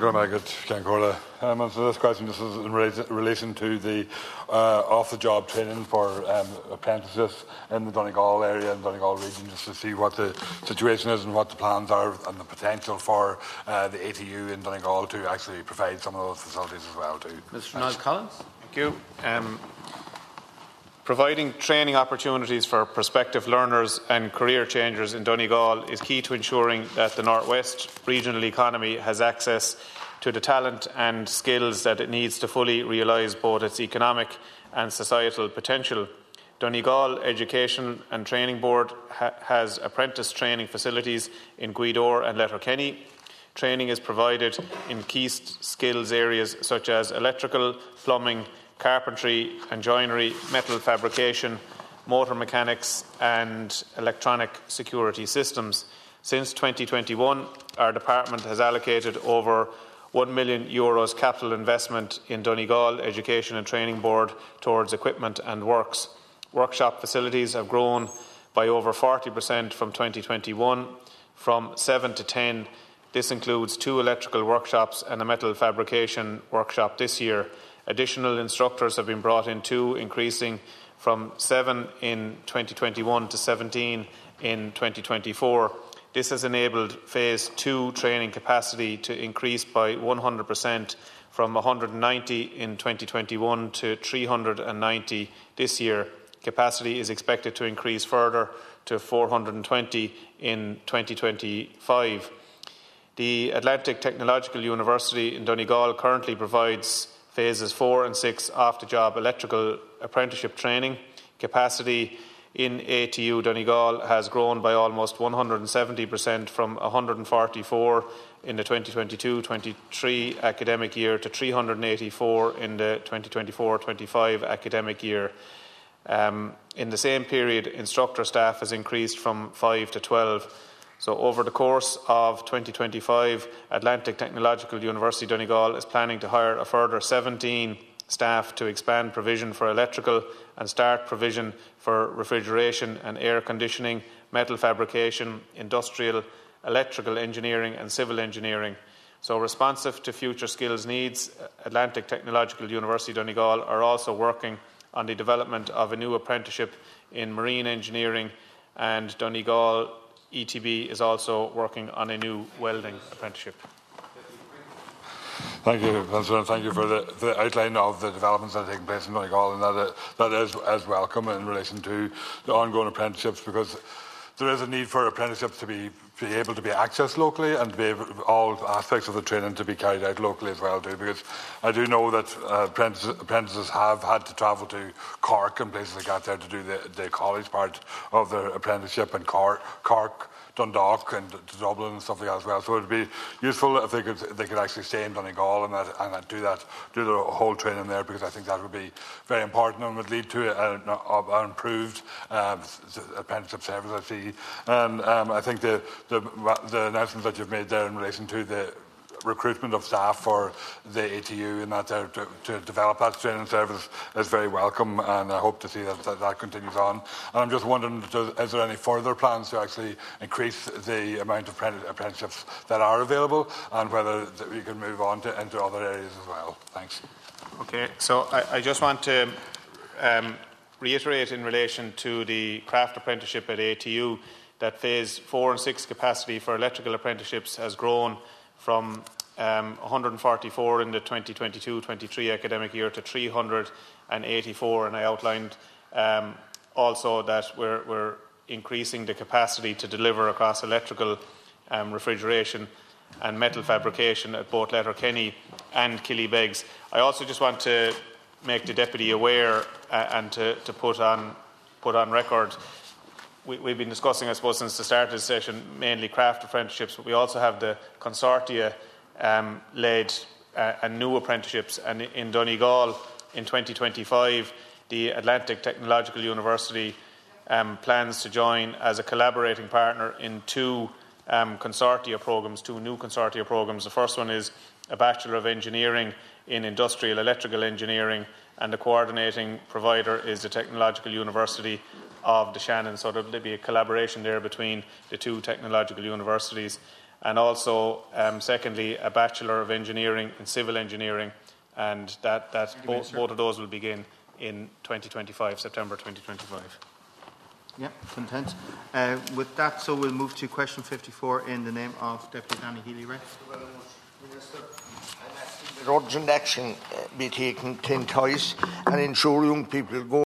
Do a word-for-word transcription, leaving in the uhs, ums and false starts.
Um, and so this question just is in relation, relation to the uh, off-the-job training for um, apprentices in the Donegal area and Donegal region, just to see what the situation is and what the plans are and the potential for uh, the A T U in Donegal to actually provide some of those facilities as well too. Mister Niall Collins. Thank you. Um, Providing training opportunities for prospective learners and career changers in Donegal is key to ensuring that the North West regional economy has access to the talent and skills that it needs to fully realise both its economic and societal potential. Donegal Education and Training Board ha has apprentice training facilities in Gweedore and Letterkenny. Training is provided in key skills areas such as electrical, plumbing, carpentry and joinery, metal fabrication, motor mechanics and electronic security systems. Since twenty twenty-one, our department has allocated over one million euros capital investment in Donegal Education and Training Board towards equipment and works. Workshop facilities have grown by over forty percent from twenty twenty-one, from seven to ten. This includes two electrical workshops and a metal fabrication workshop this year. Additional instructors have been brought in too, increasing from seven in twenty twenty-one to seventeen in twenty twenty-four. This has enabled Phase two training capacity to increase by one hundred percent from one hundred ninety in twenty twenty-one to three hundred ninety this year. Capacity is expected to increase further to four hundred twenty in twenty twenty-five. The Atlantic Technological University in Donegal currently provides Phases four and six off-the-job electrical apprenticeship training. Capacity in A T U Donegal has grown by almost one hundred seventy percent from one hundred forty-four in the twenty twenty-two twenty-three academic year to three hundred eighty-four in the twenty twenty-four twenty-five academic year. Um, in the same period, instructor staff has increased from five to twelve. So over the course of twenty twenty-five, Atlantic Technological University Donegal is planning to hire a further seventeen staff to expand provision for electrical and start provision for refrigeration and air conditioning, metal fabrication, industrial, electrical engineering and civil engineering. So responsive to future skills needs, Atlantic Technological University Donegal are also working on the development of a new apprenticeship in marine engineering, and Donegal E T B is also working on a new welding apprenticeship. Thank you, Councillor. Thank you for the, for the outline of the developments that are taking place in Donegal, and that, uh, that is as welcome in relation to the ongoing apprenticeships, because there is a need for apprenticeships to be, be able to be accessed locally and to be able, all aspects of the training to be carried out locally as well too, because I do know that uh, apprentices, apprentices have had to travel to Cork and places like that there to do the, the college part of their apprenticeship in Cork, Cork Dundalk and to Dublin and stuff like that as well. So it would be useful if they could if they could actually stay in Donegal and that, and do that, do the whole training there, because I think that would be very important and would lead to an improved um, apprenticeship service, I see. And um, I think the, the the announcements that you've made there in relation to the recruitment of staff for the A T U and that there to, to develop that training service is very welcome, and I hope to see that that, that continues on. And I'm just wondering, does, is there any further plans to actually increase the amount of apprenticeships that are available, and whether we can move on to, into other areas as well? Thanks. Okay, so I, I just want to um, reiterate in relation to the craft apprenticeship at A T U that Phase four and six capacity for electrical apprenticeships has grown from um, one hundred forty-four in the twenty twenty-two twenty-three academic year to three hundred eighty-four, and I outlined um, also that we're, we're increasing the capacity to deliver across electrical, um, refrigeration and metal fabrication at both Letterkenny and Killybegs. I also just want to make the Deputy aware uh, and to, to put on put on record, we, we've been discussing, I suppose, since the start of this session, mainly craft apprenticeships, but we also have the consortia um, led uh, and new apprenticeships. And in Donegal in twenty twenty-five, the Atlantic Technological University um, plans to join as a collaborating partner in two um, consortia programs, two new consortia programs. The first one is a Bachelor of Engineering in Industrial Electrical Engineering, and the coordinating provider is the Technological University of the Shannon. So there will be a collaboration there between the two technological universities. and also, um, secondly, a Bachelor of Engineering in Civil Engineering, and that, that bo both of those will begin in twenty twenty-five, September twenty twenty-five. Yeah, content. Uh, with that, so we'll move to question fifty-four in the name of Deputy Danny Healy-Rae. Urgent action be taken ten times and ensure young people go